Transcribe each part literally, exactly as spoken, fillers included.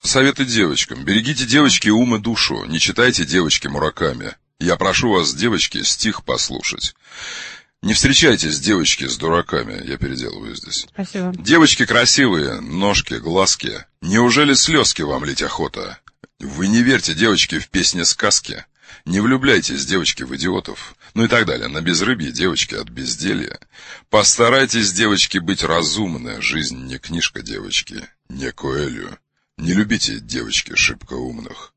советы девочкам. Берегите, девочки, ум и душу. Не читайте, девочки, Мураками. Я прошу вас, девочки, стих послушать. Не встречайтесь, девочки, с дураками. Я переделываю здесь. Спасибо. Девочки красивые, ножки, глазки. Неужели слезки вам лить охота? Вы не верьте, девочки, в песни-сказки. Не влюбляйтесь, девочки, в идиотов. Ну и так далее. На безрыбье, девочки, от безделья. Постарайтесь, девочки, быть разумны. Жизнь не книжка, девочки, не Коэлью. Не любите, девочки, шибко умных.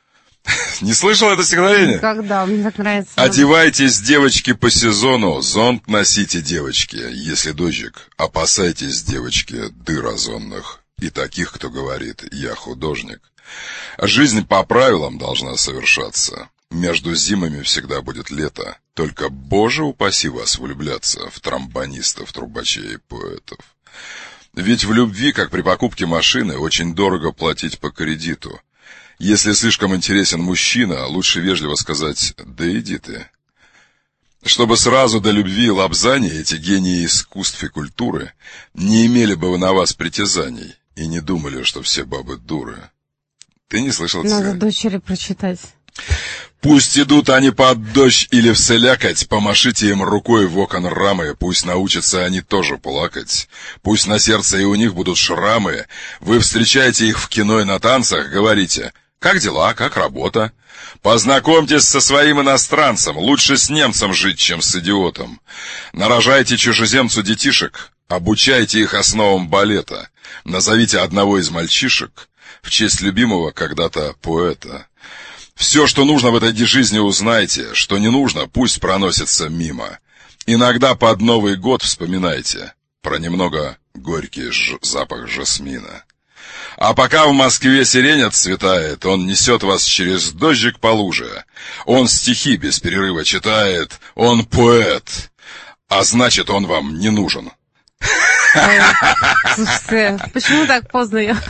Не слышал это стихотворение? Когда? Мне так нравится. Одевайтесь, девочки, по сезону. Зонт носите, девочки, если дождик. Опасайтесь, девочки, дыр озонных. И таких, кто говорит: я художник. Жизнь по правилам должна совершаться. Между зимами всегда будет лето. Только, Боже, упаси вас влюбляться в тромбонистов, трубачей и поэтов. Ведь в любви, как при покупке машины, очень дорого платить по кредиту. Если слишком интересен мужчина, лучше вежливо сказать: да иди ты. Чтобы сразу до любви и лапзаний эти гении искусств и культуры не имели бы на вас притязаний и не думали, что все бабы дуры. Ты не слышал? Надо дочери прочитать. Пусть идут они под дождь или вселякать, помашите им рукой в окон рамы, пусть научатся они тоже плакать, пусть на сердце и у них будут шрамы, вы встречаете их в кино и на танцах, говорите: как дела, как работа? Познакомьтесь со своим иностранцем, лучше с немцем жить, чем с идиотом. Нарожайте чужеземцу детишек, обучайте их основам балета, назовите одного из мальчишек в честь любимого когда-то поэта. Все, что нужно в этой жизни, узнайте, что не нужно, пусть проносится мимо. Иногда под Новый год вспоминайте про немного горький ж- запах жасмина. А пока в Москве сирень отцветает, он несет вас через дождик по луже. Он стихи без перерыва читает, он поэт, а значит, он вам не нужен. Слушайте, почему так поздно я...